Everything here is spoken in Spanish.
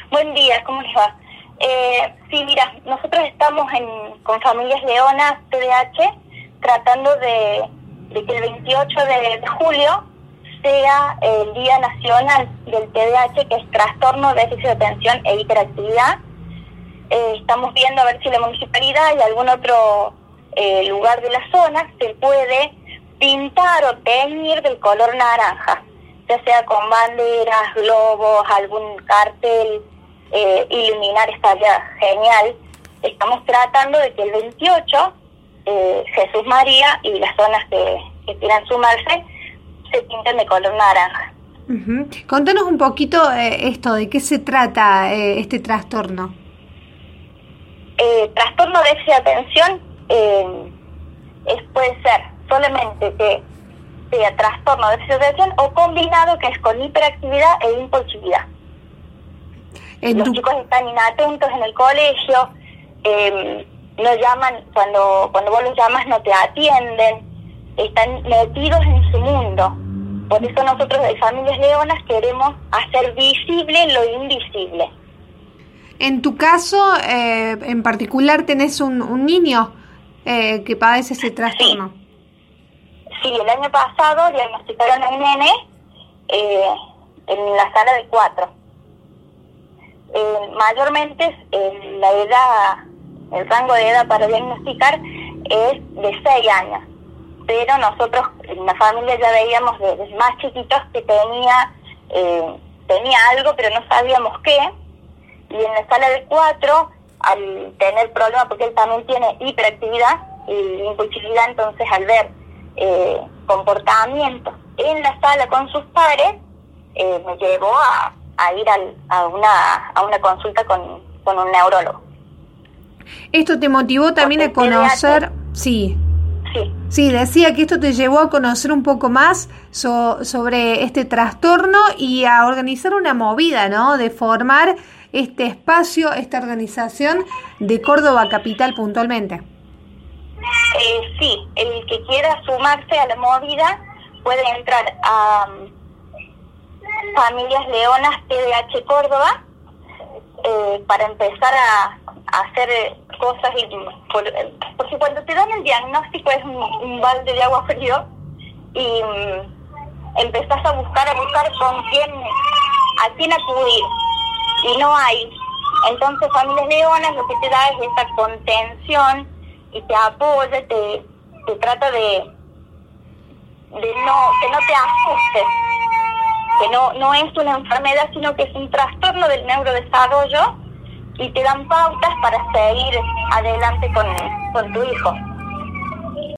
Buen día, ¿cómo les va? Sí, mira, nosotros estamos con Familias Leonas TDAH tratando de que el 28 de julio sea el Día Nacional del TDAH, que es Trastorno, Déficit de Atención e Hiperactividad. Estamos viendo a ver si la municipalidad y algún otro lugar de la zona se puede pintar o teñir del color naranja, ya sea con banderas, globos, algún cartel, iluminar, estaría genial. Estamos tratando de que el 28 Jesús María y las zonas que quieran sumarse se pinten de color naranja. Uh-huh. Contanos un poquito esto, ¿de qué se trata este trastorno? Trastorno de déficit de atención puede ser solamente que sea trastorno de déficit de atención o combinado, que es con hiperactividad e impulsividad. Los chicos están inatentos en el colegio, no llaman, cuando vos los llamas no te atienden, están metidos en su mundo. Por eso nosotros de Familias Leonas queremos hacer visible lo invisible. En tu caso, en particular, ¿tenés un niño que padece ese trastorno? Sí, el año pasado diagnosticaron a un nene en la sala de 4. Mayormente el rango de edad para diagnosticar es de 6 años, pero nosotros en la familia ya veíamos desde más chiquitos que tenía algo, pero no sabíamos qué. Y en la sala de 4, al tener problemas, porque él también tiene hiperactividad y impulsividad, entonces al ver comportamientos en la sala con sus pares, me llevó a ir a una consulta con un neurólogo. ¿Esto te motivó también a conocer? Sí. Sí, decía que esto te llevó a conocer un poco más sobre este trastorno y a organizar una movida, ¿no? De formar este espacio, esta organización de Córdoba Capital puntualmente. Sí, el que quiera sumarse a la movida puede entrar a Familias Leonas TDAH Córdoba para empezar a hacer cosas, porque cuando te dan el diagnóstico es un balde de agua frío y empezás a buscar a quién acudir y no hay. Entonces Familias Leonas lo que te da es esta contención y te apoya, te trata de que no te asustes, que no es una enfermedad, sino que es un trastorno del neurodesarrollo, y te dan pautas para seguir adelante con tu hijo.